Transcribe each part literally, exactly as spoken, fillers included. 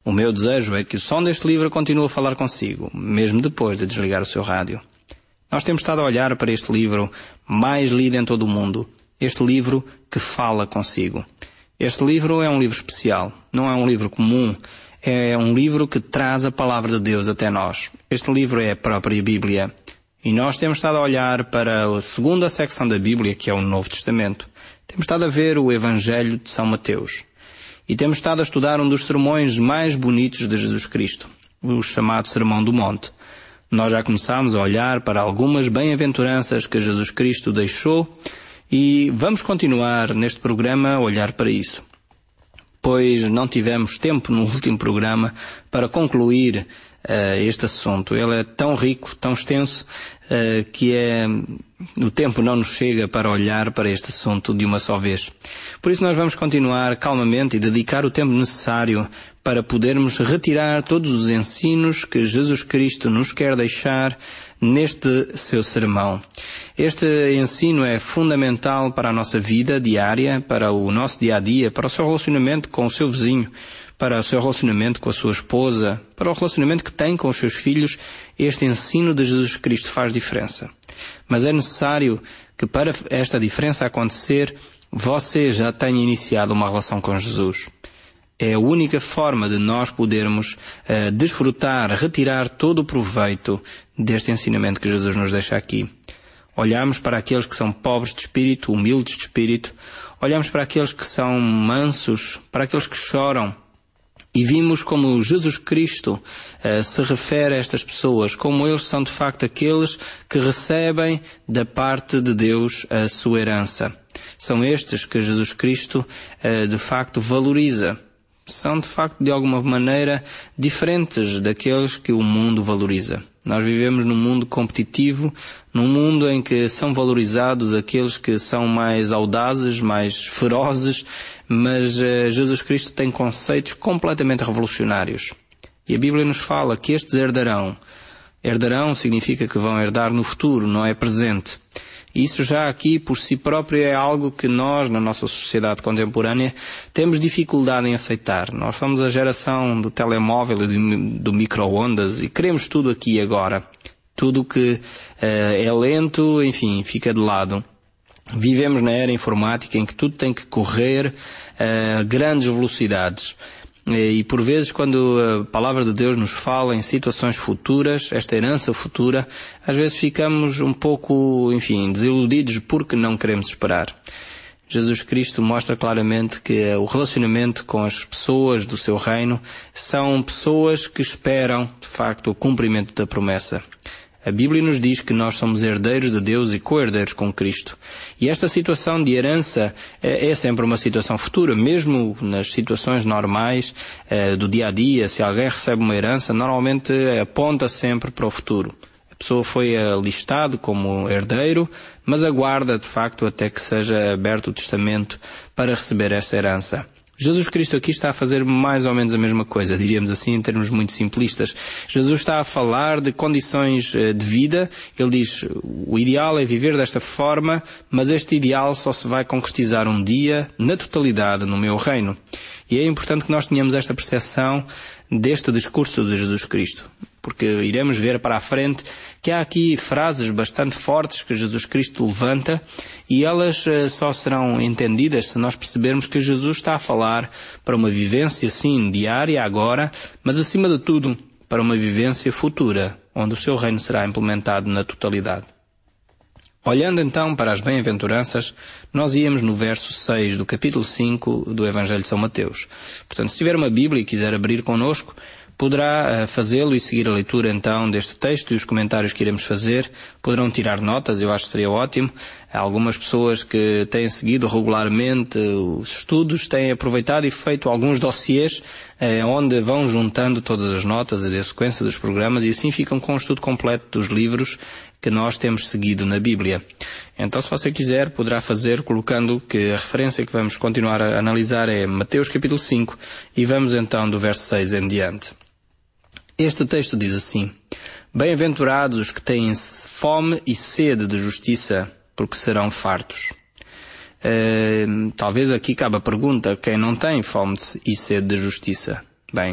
O meu desejo é que o som deste livro continue a falar consigo, mesmo depois de desligar o seu rádio. Nós temos estado a olhar para este livro mais lido em todo o mundo, este livro que fala consigo. Este livro é um livro especial, não é um livro comum, é um livro que traz a palavra de Deus até nós. Este livro é a própria Bíblia. E nós temos estado a olhar para a segunda secção da Bíblia, que é o Novo Testamento. Temos estado a ver o Evangelho de São Mateus. E temos estado a estudar um dos sermões mais bonitos de Jesus Cristo, o chamado Sermão do Monte. Nós já começámos a olhar para algumas bem-aventuranças que Jesus Cristo deixou e vamos continuar neste programa a olhar para isso. Pois não tivemos tempo no último programa para concluir uh, este assunto. Ele é tão rico, tão extenso, uh, que é... o tempo não nos chega para olhar para este assunto de uma só vez. Por isso nós vamos continuar calmamente e dedicar o tempo necessário para podermos retirar todos os ensinos que Jesus Cristo nos quer deixar neste seu sermão. Este ensino é fundamental para a nossa vida diária, para o nosso dia-a-dia, para o seu relacionamento com o seu vizinho, para o seu relacionamento com a sua esposa, para o relacionamento que tem com os seus filhos. Este ensino de Jesus Cristo faz diferença. Mas é necessário que para esta diferença acontecer, você já tenha iniciado uma relação com Jesus. É a única forma de nós podermos uh, desfrutar, retirar todo o proveito deste ensinamento que Jesus nos deixa aqui. Olhamos para aqueles que são pobres de espírito, humildes de espírito. Olhamos para aqueles que são mansos, para aqueles que choram. E vimos como Jesus Cristo uh, se refere a estas pessoas, como eles são de facto aqueles que recebem da parte de Deus a sua herança. São estes que Jesus Cristo uh, de facto valoriza. São de facto de alguma maneira diferentes daqueles que o mundo valoriza. Nós vivemos num mundo competitivo, num mundo em que são valorizados aqueles que são mais audazes, mais ferozes, mas uh, Jesus Cristo tem conceitos completamente revolucionários. E a Bíblia nos fala que estes herdarão. Herdarão significa que vão herdar no futuro, não é presente. E isso já aqui por si próprio é algo que nós, na nossa sociedade contemporânea, temos dificuldade em aceitar. Nós somos a geração do telemóvel e do, do micro-ondas e queremos tudo aqui e agora. Tudo que uh, é lento, enfim, fica de lado. Vivemos na era informática em que tudo tem que correr a grandes velocidades. E por vezes quando a palavra de Deus nos fala em situações futuras, esta herança futura, às vezes ficamos um pouco, enfim, desiludidos porque não queremos esperar. Jesus Cristo mostra claramente que o relacionamento com as pessoas do seu reino são pessoas que esperam, de facto, o cumprimento da promessa. A Bíblia nos diz que nós somos herdeiros de Deus e co-herdeiros com Cristo. E esta situação de herança é, é sempre uma situação futura, mesmo nas situações normais eh, do dia-a-dia. Se alguém recebe uma herança, normalmente aponta sempre para o futuro. A pessoa foi alistado como herdeiro, mas aguarda de facto até que seja aberto o testamento para receber essa herança. Jesus Cristo aqui está a fazer mais ou menos a mesma coisa, diríamos assim, em termos muito simplistas. Jesus está a falar de condições de vida. Ele diz, o ideal é viver desta forma, mas este ideal só se vai concretizar um dia, na totalidade, no meu reino. E é importante que nós tenhamos esta percepção deste discurso de Jesus Cristo, porque iremos ver para a frente que há aqui frases bastante fortes que Jesus Cristo levanta e elas só serão entendidas se nós percebermos que Jesus está a falar para uma vivência, sim, diária agora, mas acima de tudo para uma vivência futura, onde o seu reino será implementado na totalidade. Olhando então para as bem-aventuranças, nós íamos no verso seis do capítulo cinco do Evangelho de São Mateus. Portanto, se tiver uma Bíblia e quiser abrir connosco, poderá uh, fazê-lo e seguir a leitura então deste texto e os comentários que iremos fazer. Poderão tirar notas, eu acho que seria ótimo. Há algumas pessoas que têm seguido regularmente os estudos, têm aproveitado e feito alguns dossiês uh, onde vão juntando todas as notas e a sequência dos programas e assim ficam com o estudo completo dos livros que nós temos seguido na Bíblia. Então, se você quiser, poderá fazer colocando que a referência que vamos continuar a analisar é Mateus capítulo cinco e vamos então do verso seis em diante. Este texto diz assim: Bem-aventurados os que têm fome e sede de justiça, porque serão fartos. Uh, talvez aqui cabe a pergunta, quem não tem fome e sede de justiça? Bem,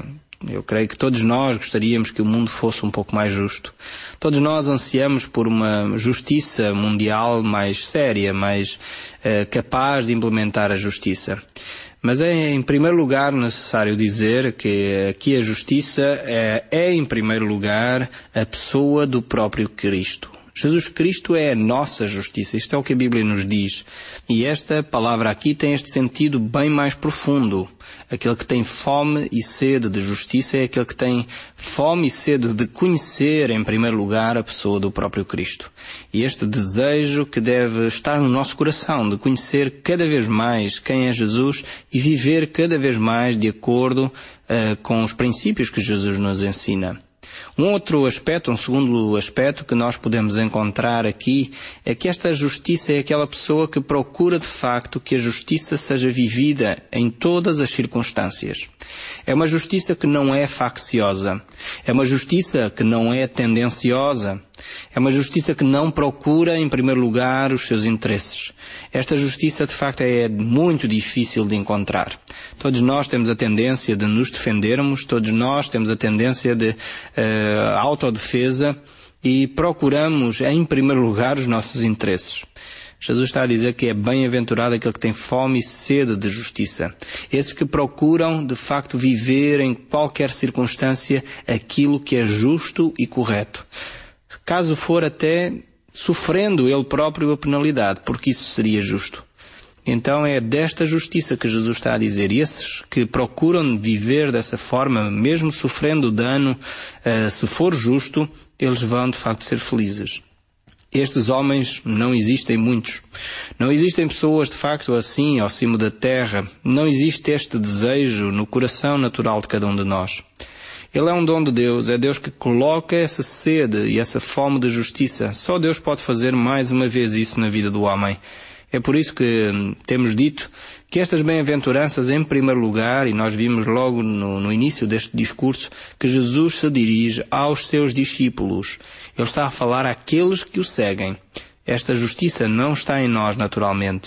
Eu creio que todos nós gostaríamos que o mundo fosse um pouco mais justo. Todos nós ansiamos por uma justiça mundial mais séria, mais eh, capaz de implementar a justiça. Mas é, em primeiro lugar, necessário dizer que aqui a justiça é, é, em primeiro lugar, a pessoa do próprio Cristo. Jesus Cristo é a nossa justiça. Isto é o que a Bíblia nos diz. E esta palavra aqui tem este sentido bem mais profundo. Aquele que tem fome e sede de justiça é aquele que tem fome e sede de conhecer, em primeiro lugar, a pessoa do próprio Cristo. E este desejo que deve estar no nosso coração, de conhecer cada vez mais quem é Jesus e viver cada vez mais de acordo uh, com os princípios que Jesus nos ensina. Um outro aspecto, um segundo aspecto que nós podemos encontrar aqui é que esta justiça é aquela pessoa que procura de facto que a justiça seja vivida em todas as circunstâncias. É uma justiça que não é facciosa. É uma justiça que não é tendenciosa. É uma justiça que não procura, em primeiro lugar, os seus interesses. Esta justiça, de facto, é muito difícil de encontrar. Todos nós temos a tendência de nos defendermos, todos nós temos a tendência de uh, autodefesa e procuramos, em primeiro lugar, os nossos interesses. Jesus está a dizer que é bem-aventurado aquele que tem fome e sede de justiça. Esses que procuram, de facto, viver em qualquer circunstância aquilo que é justo e correto. Caso for até sofrendo ele próprio a penalidade, porque isso seria justo. Então é desta justiça que Jesus está a dizer. E esses que procuram viver dessa forma, mesmo sofrendo dano, uh, se for justo, eles vão de facto ser felizes. Estes homens não existem muitos. Não existem pessoas de facto assim ao cimo da terra. Não existe este desejo no coração natural de cada um de nós. Ele é um dom de Deus, é Deus que coloca essa sede e essa fome de justiça. Só Deus pode fazer mais uma vez isso na vida do homem. É por isso que temos dito que estas bem-aventuranças, em primeiro lugar, e nós vimos logo no, no início deste discurso, que Jesus se dirige aos seus discípulos. Ele está a falar àqueles que o seguem. Esta justiça não está em nós naturalmente.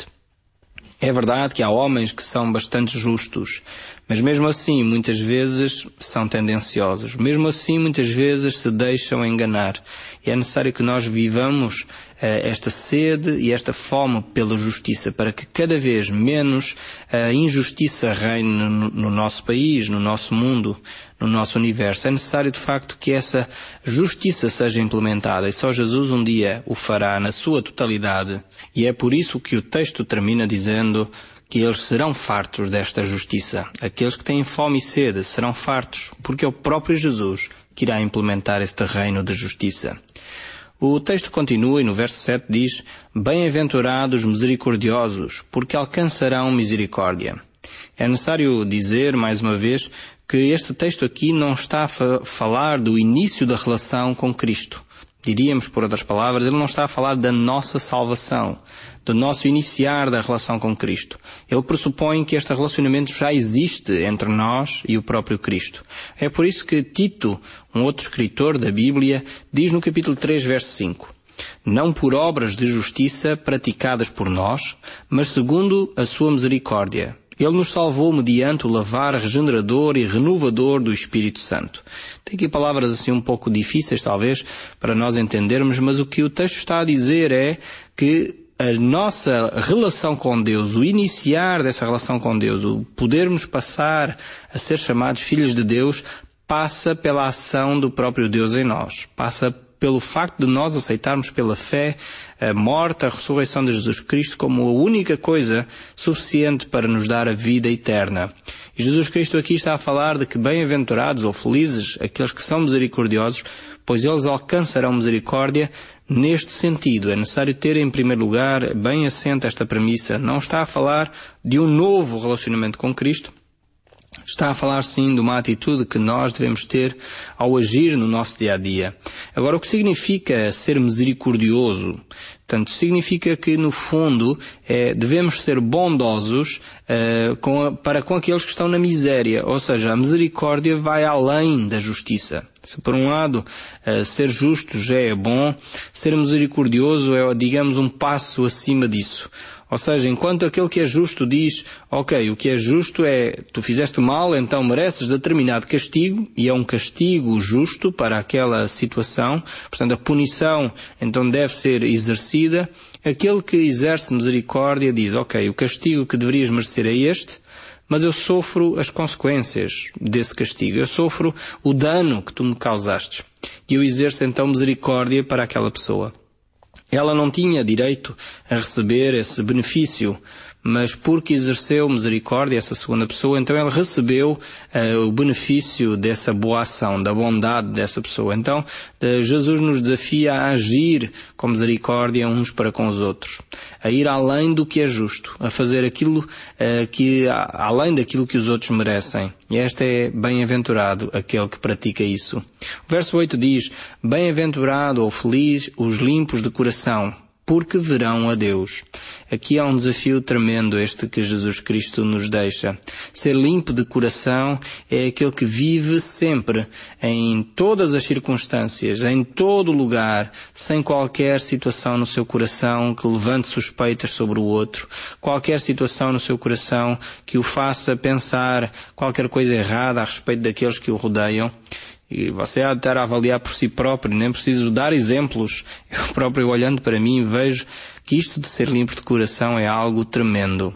É verdade que há homens que são bastante justos, mas mesmo assim muitas vezes são tendenciosos. Mesmo assim muitas vezes se deixam enganar. E é necessário que nós vivamos uh, esta sede e esta fome pela justiça, para que cada vez menos a injustiça reine no, no nosso país, no nosso mundo, no nosso universo. É necessário de facto que essa justiça seja implementada, e só Jesus um dia o fará na sua totalidade. E é por isso que o texto termina dizendo que eles serão fartos desta justiça. Aqueles que têm fome e sede serão fartos, porque é o próprio Jesus que irá implementar este reino de justiça. O texto continua e no verso sete diz: bem-aventurados misericordiosos, porque alcançarão misericórdia. É necessário dizer, mais uma vez, que este texto aqui não está a fa- falar do início da relação com Cristo. Diríamos, por outras palavras, ele não está a falar da nossa salvação, do nosso iniciar da relação com Cristo. Ele pressupõe que este relacionamento já existe entre nós e o próprio Cristo. É por isso que Tito, um outro escritor da Bíblia, diz no capítulo três, verso cinco: não por obras de justiça praticadas por nós, mas segundo a sua misericórdia. Ele nos salvou mediante o lavar regenerador e renovador do Espírito Santo. Tem aqui palavras assim um pouco difíceis, talvez, para nós entendermos, mas o que o texto está a dizer é que a nossa relação com Deus, o iniciar dessa relação com Deus, o podermos passar a ser chamados filhos de Deus, passa pela ação do próprio Deus em nós. Passa pelo facto de nós aceitarmos pela fé a morte, a ressurreição de Jesus Cristo como a única coisa suficiente para nos dar a vida eterna. E Jesus Cristo aqui está a falar de que bem-aventurados ou felizes aqueles que são misericordiosos, pois eles alcançarão misericórdia neste sentido. É necessário ter em primeiro lugar bem assente esta premissa. Não está a falar de um novo relacionamento com Cristo. Está a falar sim de uma atitude que nós devemos ter ao agir no nosso dia-a-dia. Agora, o que significa ser misericordioso? Portanto, significa que, no fundo, é, devemos ser bondosos é, com a, para com aqueles que estão na miséria. Ou seja, a misericórdia vai além da justiça. Se, por um lado, é, ser justo já é bom, ser misericordioso é, digamos, um passo acima disso. Ou seja, enquanto aquele que é justo diz, ok, o que é justo é, tu fizeste mal, então mereces determinado castigo, e é um castigo justo para aquela situação, portanto a punição então deve ser exercida, aquele que exerce misericórdia diz, ok, o castigo que deverias merecer é este, mas eu sofro as consequências desse castigo, eu sofro o dano que tu me causaste, e eu exerço então misericórdia para aquela pessoa. Ela não tinha direito a receber esse benefício, mas porque exerceu misericórdia essa segunda pessoa, então ela recebeu uh, o benefício dessa boa ação, da bondade dessa pessoa. Então, uh, Jesus nos desafia a agir com misericórdia uns para com os outros, a ir além do que é justo, a fazer aquilo uh, que, a, além daquilo que os outros merecem. E este é bem-aventurado aquele que pratica isso. O verso oito diz, bem-aventurado ou feliz os limpos de coração, porque verão a Deus. Aqui há um desafio tremendo este que Jesus Cristo nos deixa. Ser limpo de coração é aquele que vive sempre, em todas as circunstâncias, em todo lugar, sem qualquer situação no seu coração que levante suspeitas sobre o outro, qualquer situação no seu coração que o faça pensar qualquer coisa errada a respeito daqueles que o rodeiam. E você há de estar a avaliar por si próprio, nem preciso dar exemplos. Eu próprio, olhando para mim, vejo que isto de ser limpo de coração é algo tremendo.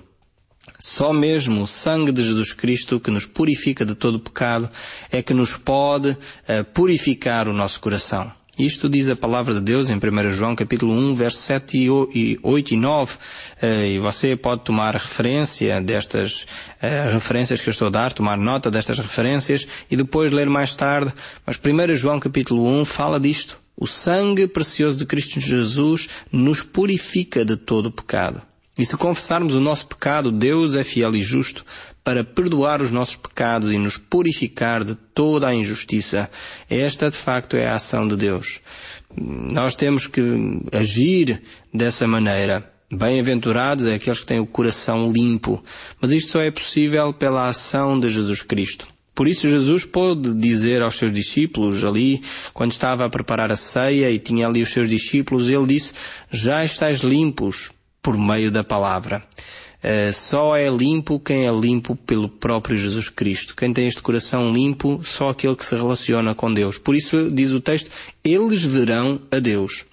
Só mesmo o sangue de Jesus Cristo, que nos purifica de todo o pecado, é que nos pode uh, purificar o nosso coração. Isto diz a palavra de Deus em primeiro João capítulo um, versos sete, oito e nove, e você pode tomar referência destas uh, referências que eu estou a dar, tomar nota destas referências e depois ler mais tarde. Mas primeiro João capítulo um fala disto. O sangue precioso de Cristo Jesus nos purifica de todo o pecado. E se confessarmos o nosso pecado, Deus é fiel e justo para perdoar os nossos pecados e nos purificar de toda a injustiça. Esta, de facto, é a ação de Deus. Nós temos que agir dessa maneira. Bem-aventurados é aqueles que têm o coração limpo. Mas isto só é possível pela ação de Jesus Cristo. Por isso Jesus pôde dizer aos seus discípulos ali, quando estava a preparar a ceia e tinha ali os seus discípulos, ele disse, já estáis limpos por meio da palavra. Uh, só é limpo quem é limpo pelo próprio Jesus Cristo. Quem tem este coração limpo, só aquele que se relaciona com Deus. Por isso diz o texto, eles verão a Deus.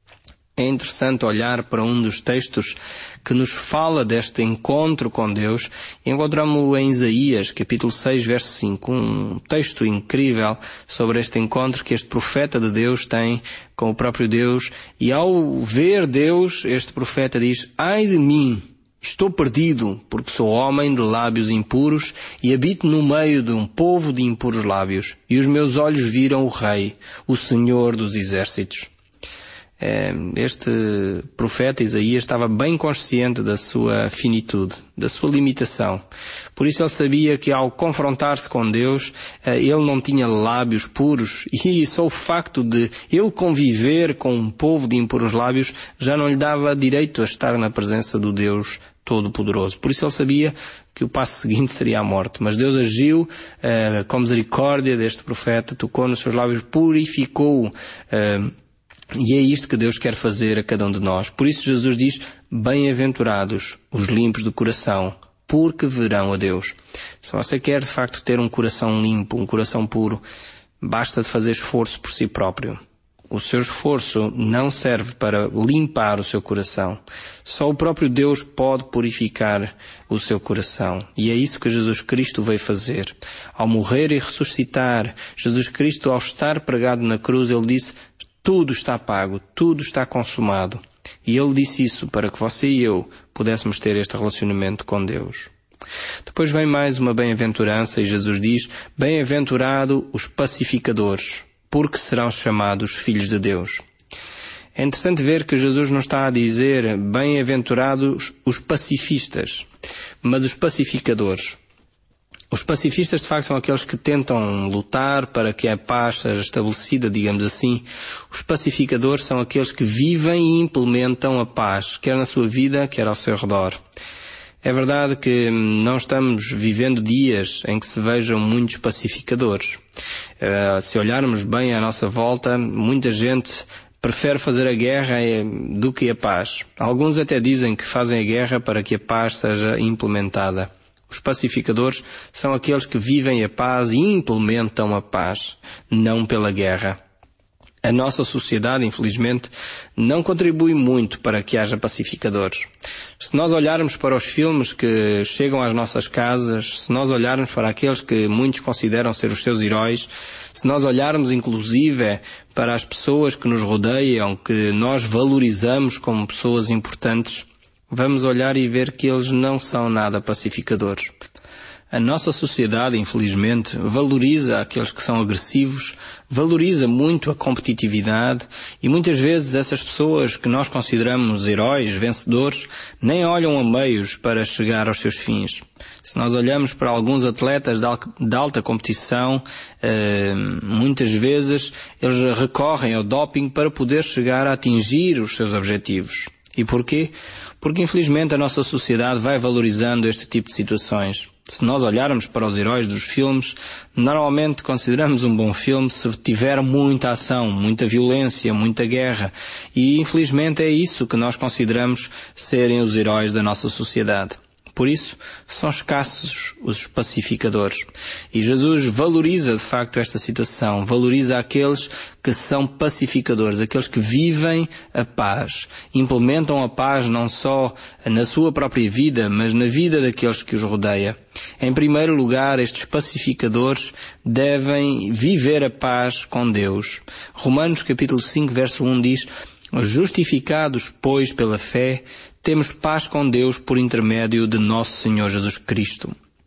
É interessante olhar para um dos textos que nos fala deste encontro com Deus. Encontramos-o em Isaías, capítulo seis, verso cinco. Um texto incrível sobre este encontro que este profeta de Deus tem com o próprio Deus. E ao ver Deus, este profeta diz, ai de mim, estou perdido, porque sou homem de lábios impuros e habito no meio de um povo de impuros lábios. E os meus olhos viram o Rei, o Senhor dos Exércitos. Este profeta Isaías estava bem consciente da sua finitude, da sua limitação. Por isso ele sabia que ao confrontar-se com Deus, ele não tinha lábios puros e só o facto de ele conviver com um povo de impuros lábios já não lhe dava direito a estar na presença do Deus Todo-Poderoso. Por isso ele sabia que o passo seguinte seria a morte. Mas Deus agiu uh, com misericórdia deste profeta, tocou nos seus lábios, purificou-o. Uh, E é isto que Deus quer fazer a cada um de nós. Por isso Jesus diz, bem-aventurados os limpos de coração, porque verão a Deus. Se você quer de facto ter um coração limpo, um coração puro, basta de fazer esforço por si próprio. O seu esforço não serve para limpar o seu coração. Só o próprio Deus pode purificar o seu coração. E é isso que Jesus Cristo veio fazer. Ao morrer e ressuscitar, Jesus Cristo, ao estar pregado na cruz, ele disse, tudo está pago, tudo está consumado. E ele disse isso para que você e eu pudéssemos ter este relacionamento com Deus. Depois vem mais uma bem-aventurança e Jesus diz, bem-aventurado os pacificadores, porque serão chamados filhos de Deus. É interessante ver que Jesus não está a dizer bem-aventurados os pacifistas, mas os pacificadores. Os pacifistas, de facto, são aqueles que tentam lutar para que a paz seja estabelecida, digamos assim. Os pacificadores são aqueles que vivem e implementam a paz, quer na sua vida, quer ao seu redor. É verdade que não estamos vivendo dias em que se vejam muitos pacificadores. Uh, se olharmos bem à nossa volta, muita gente prefere fazer a guerra do que a paz. Alguns até dizem que fazem a guerra para que a paz seja implementada. Os pacificadores são aqueles que vivem a paz e implementam a paz, não pela guerra. A nossa sociedade, infelizmente, não contribui muito para que haja pacificadores. Se nós olharmos para os filmes que chegam às nossas casas, se nós olharmos para aqueles que muitos consideram ser os seus heróis, se nós olharmos inclusive para as pessoas que nos rodeiam, que nós valorizamos como pessoas importantes, vamos olhar e ver que eles não são nada pacificadores. A nossa sociedade, infelizmente, valoriza aqueles que são agressivos, valoriza muito a competitividade e muitas vezes essas pessoas que nós consideramos heróis, vencedores, nem olham a meios para chegar aos seus fins. Se nós olhamos para alguns atletas de alta competição, muitas vezes eles recorrem ao doping para poder chegar a atingir os seus objetivos. E porquê? Porque infelizmente a nossa sociedade vai valorizando este tipo de situações. Se nós olharmos para os heróis dos filmes, normalmente consideramos um bom filme se tiver muita ação, muita violência, muita guerra. E infelizmente é isso que nós consideramos serem os heróis da nossa sociedade. Por isso, são escassos os pacificadores. E Jesus valoriza, de facto, esta situação. Valoriza aqueles que são pacificadores, aqueles que vivem a paz. Implementam a paz não só na sua própria vida, mas na vida daqueles que os rodeia. Em primeiro lugar, estes pacificadores devem viver a paz com Deus. Romanos capítulo cinco, verso um diz: justificados, pois, pela fé, temos paz com Deus por intermédio de nosso Senhor Jesus Cristo.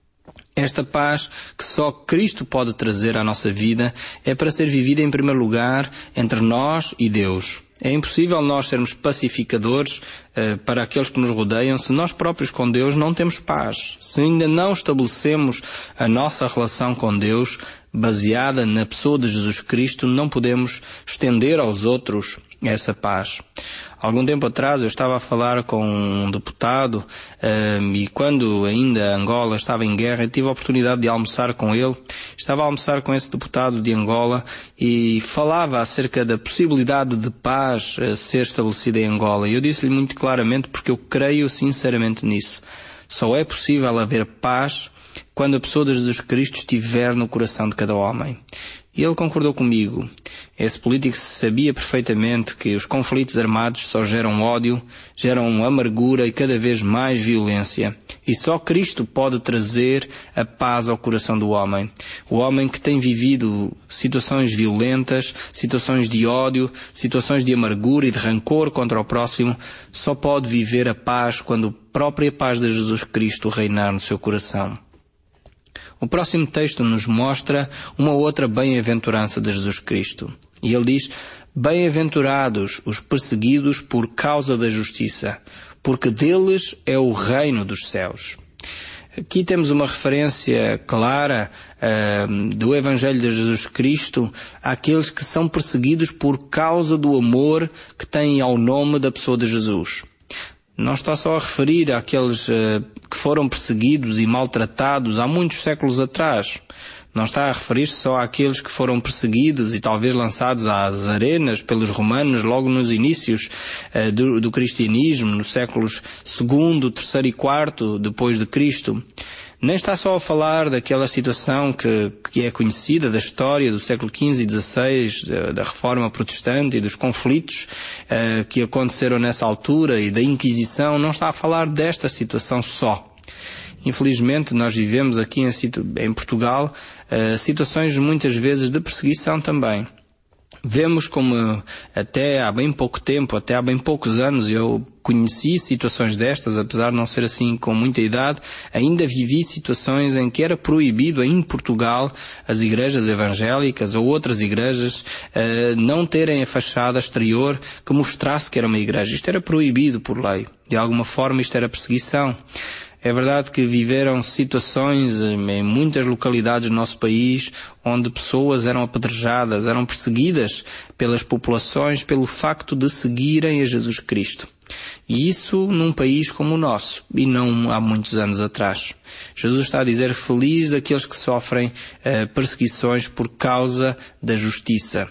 Esta paz que só Cristo pode trazer à nossa vida é para ser vivida em primeiro lugar entre nós e Deus. É impossível nós sermos pacificadores eh, para aqueles que nos rodeiam se nós próprios com Deus não temos paz. Se ainda não estabelecemos a nossa relação com Deus baseada na pessoa de Jesus Cristo, não podemos estender aos outros essa paz. Algum tempo atrás eu estava a falar com um deputado um, e quando ainda Angola estava em guerra, eu tive a oportunidade de almoçar com ele. Estava a almoçar com esse deputado de Angola e falava acerca da possibilidade de paz uh, ser estabelecida em Angola. E eu disse-lhe muito claramente, porque eu creio sinceramente nisso. Só é possível haver paz quando a pessoa de Jesus Cristo estiver no coração de cada homem. E ele concordou comigo. Esse político sabia perfeitamente que os conflitos armados só geram ódio, geram amargura e cada vez mais violência. E só Cristo pode trazer a paz ao coração do homem. O homem que tem vivido situações violentas, situações de ódio, situações de amargura e de rancor contra o próximo, só pode viver a paz quando a própria paz de Jesus Cristo reinar no seu coração. O próximo texto nos mostra uma outra bem-aventurança de Jesus Cristo. E ele diz: bem-aventurados os perseguidos por causa da justiça, porque deles é o reino dos céus. Aqui temos uma referência clara uh, do Evangelho de Jesus Cristo àqueles que são perseguidos por causa do amor que têm ao nome da pessoa de Jesus. Não está só a referir àqueles uh, que foram perseguidos e maltratados há muitos séculos atrás. Não está a referir-se só àqueles que foram perseguidos e talvez lançados às arenas pelos romanos logo nos inícios uh, do, do cristianismo, nos séculos segundo, terceiro e quarto depois de Cristo. Nem está só a falar daquela situação que, que é conhecida da história do século quinze e dezasseis, da, da Reforma Protestante e dos conflitos uh, que aconteceram nessa altura e da Inquisição. Não está a falar desta situação só. Infelizmente, nós vivemos aqui em, em Portugal uh, situações muitas vezes de perseguição também. Vemos como até há bem pouco tempo, até há bem poucos anos, eu conheci situações destas, apesar de não ser assim com muita idade, ainda vivi situações em que era proibido em Portugal as igrejas evangélicas ou outras igrejas uh, não terem a fachada exterior que mostrasse que era uma igreja. Isto era proibido por lei. De alguma forma isto era perseguição. É verdade que viveram situações em muitas localidades do nosso país onde pessoas eram apedrejadas, eram perseguidas pelas populações pelo facto de seguirem a Jesus Cristo. E isso num país como o nosso, e não há muitos anos atrás. Jesus está a dizer: feliz aqueles que sofrem uh, perseguições por causa da justiça.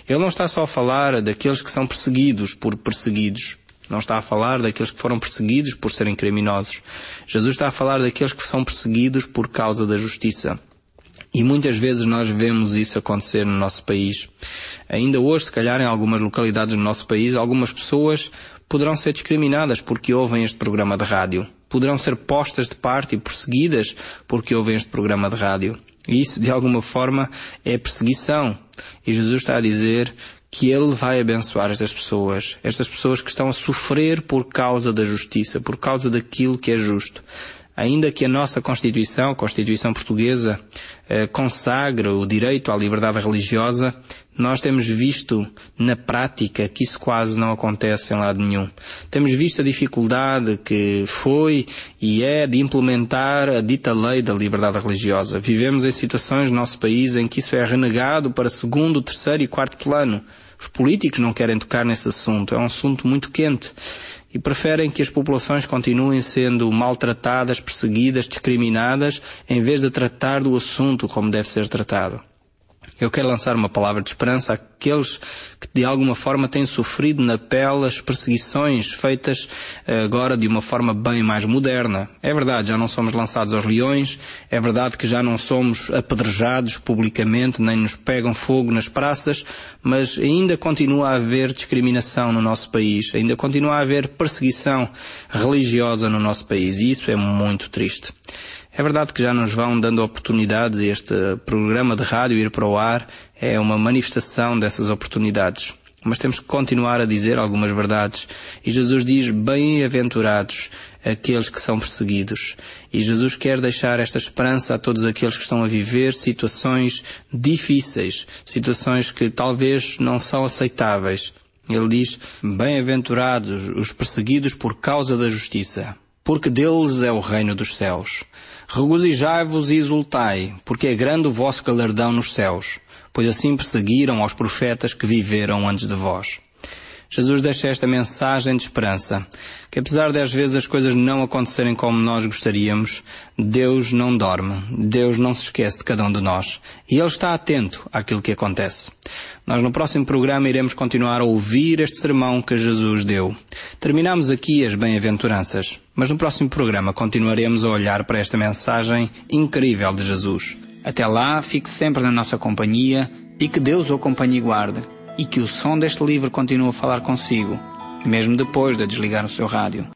Ele não está só a falar daqueles que são perseguidos por perseguidos. Não está a falar daqueles que foram perseguidos por serem criminosos. Jesus está a falar daqueles que são perseguidos por causa da justiça. E muitas vezes nós vemos isso acontecer no nosso país. Ainda hoje, se calhar, em algumas localidades do nosso país, algumas pessoas poderão ser discriminadas porque ouvem este programa de rádio. Poderão ser postas de parte e perseguidas porque ouvem este programa de rádio. E isso, de alguma forma, é perseguição. E Jesus está a dizer que Ele vai abençoar estas pessoas, estas pessoas que estão a sofrer por causa da justiça, por causa daquilo que é justo. Ainda que a nossa Constituição, a Constituição Portuguesa, eh, consagre o direito à liberdade religiosa, nós temos visto na prática que isso quase não acontece em lado nenhum. Temos visto a dificuldade que foi e é de implementar a dita lei da liberdade religiosa. Vivemos em situações no nosso país em que isso é renegado para segundo, terceiro e quarto plano. Os políticos não querem tocar nesse assunto, é um assunto muito quente. E preferem que as populações continuem sendo maltratadas, perseguidas, discriminadas, em vez de tratar do assunto como deve ser tratado. Eu quero lançar uma palavra de esperança àqueles que de alguma forma têm sofrido na pele as perseguições feitas agora de uma forma bem mais moderna. É verdade, já não somos lançados aos leões, é verdade que já não somos apedrejados publicamente, nem nos pegam fogo nas praças, mas ainda continua a haver discriminação no nosso país, ainda continua a haver perseguição religiosa no nosso país, e isso é muito triste. É verdade que já nos vão dando oportunidades, e este programa de rádio ir para o ar é uma manifestação dessas oportunidades. Mas temos que continuar a dizer algumas verdades. E Jesus diz, bem-aventurados aqueles que são perseguidos. E Jesus quer deixar esta esperança a todos aqueles que estão a viver situações difíceis, situações que talvez não são aceitáveis. Ele diz, bem-aventurados os perseguidos por causa da justiça, porque deles é o reino dos céus. Regozijai-vos e exultai, porque é grande o vosso galardão nos céus, pois assim perseguiram aos profetas que viveram antes de vós. Jesus deixa esta mensagem de esperança, que apesar de às vezes as coisas não acontecerem como nós gostaríamos, Deus não dorme, Deus não se esquece de cada um de nós, e Ele está atento àquilo que acontece. Nós no próximo programa iremos continuar a ouvir este sermão que Jesus deu. Terminamos aqui as bem-aventuranças, mas no próximo programa continuaremos a olhar para esta mensagem incrível de Jesus. Até lá, fique sempre na nossa companhia e que Deus o acompanhe e guarde, e que o som deste livro continue a falar consigo, mesmo depois de desligar o seu rádio.